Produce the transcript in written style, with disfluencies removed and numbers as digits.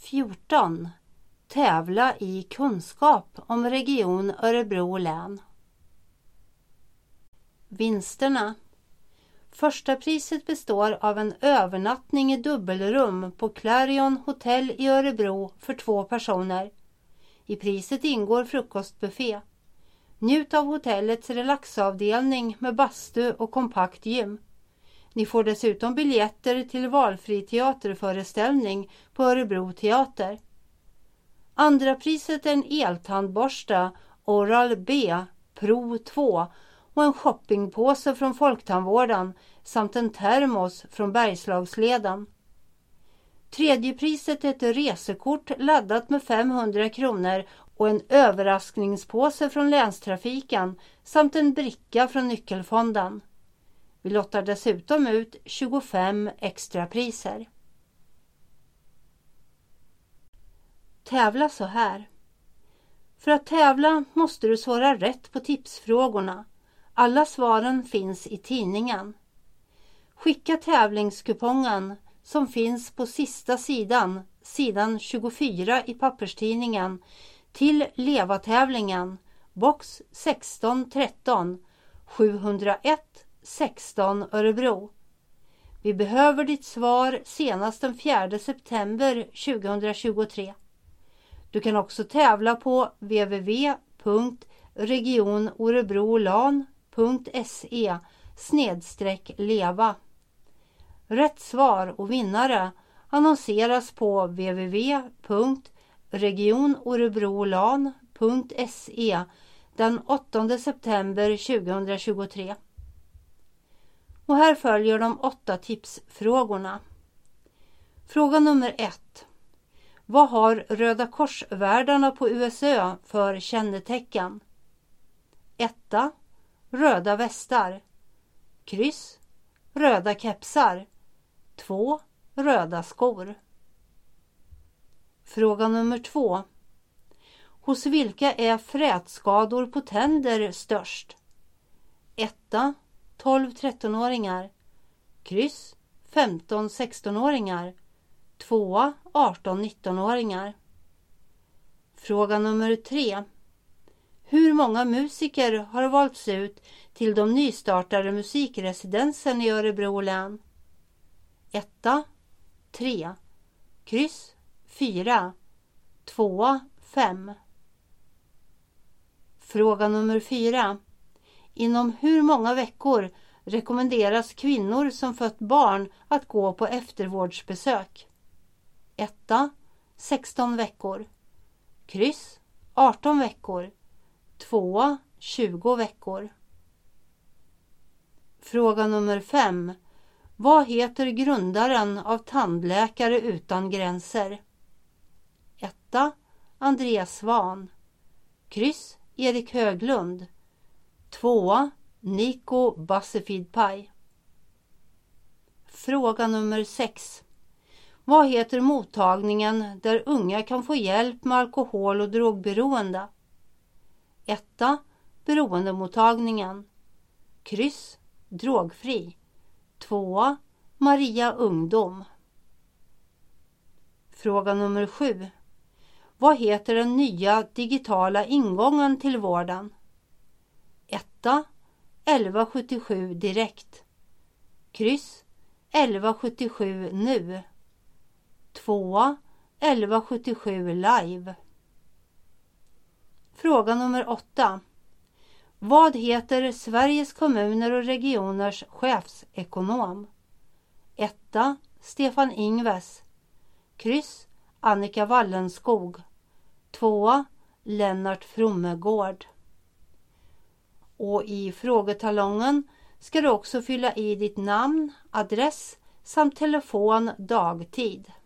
14. Tävla i kunskap om region Örebro län. Vinsterna. Första priset består av en övernattning i dubbelrum på Clarion Hotel i Örebro för 2 personer. I priset ingår frukostbuffé. Njut av hotellets relaxavdelning med bastu och kompakt gym. Ni får dessutom biljetter till valfri teaterföreställning på Örebro teater. Andra priset är en eltandborste Oral-B Pro 2 och en shoppingpåse från Folktandvården samt en termos från Bergslagsleden. Tredje priset är ett resekort laddat med 500 kronor och en överraskningspåse från länstrafiken samt en bricka från Nyckelfonden. Vi lottar dessutom ut 25 extra priser. Tävla så här. För att tävla måste du svara rätt på tipsfrågorna. Alla svaren finns i tidningen. Skicka tävlingskupongen som finns på sista sidan 24 i papperstidningen, till Leva-tävlingen, box 1613 701 16 Örebro. Vi behöver ditt svar senast den 4 september 2023. Du kan också tävla på www.regionorebrolan.se/leva. Rätt svar och vinnare annonseras på www.regionorebrolan.se den 8 september 2023. Och här följer de 8 tipsfrågorna. Fråga nummer 1. Vad har Röda korsvärdarna på USÖ för kännetecken? 1. Röda västar. Kryss. Röda kepsar. 2. Röda skor. Fråga nummer 2. Hos vilka är frätskador på tänder störst? 1. 12-13-åringar. Kryss. 15-16-åringar. 2. 18-19-åringar. Fråga nummer 3. Hur många musiker har valts ut till de nystartade musikresidensen i Örebro län? 1. 3. Kryss. 4. 2. 5. Fråga nummer 4. Inom hur många veckor rekommenderas kvinnor som fött barn att gå på eftervårdsbesök? 1. 16 veckor. Kryss. 18 veckor. 2. 20 veckor. Fråga nummer 5. Vad heter grundaren av Tandläkare utan gränser? 1. Andreas Svahn. Kryss. Erik Höglund. 2. Nico Bassefidpaj. Fråga nummer 6. Vad heter mottagningen där unga kan få hjälp med alkohol- och drogberoende? 1. Beroendemottagningen. Kryss. Drogfri. 2. Maria Ungdom. Fråga nummer 7. Vad heter den nya digitala ingången till vården? 1. 1177 direkt. Kryss. 1177 nu. 2. 1177 live. Fråga nummer 8. Vad heter Sveriges kommuner och regioners chefsekonom? 1. Stefan Ingves. Kryss. Annika Wallenskog. 2. Lennart Frommegård. Och i frågetalongen ska du också fylla i ditt namn, adress samt telefon, dagtid.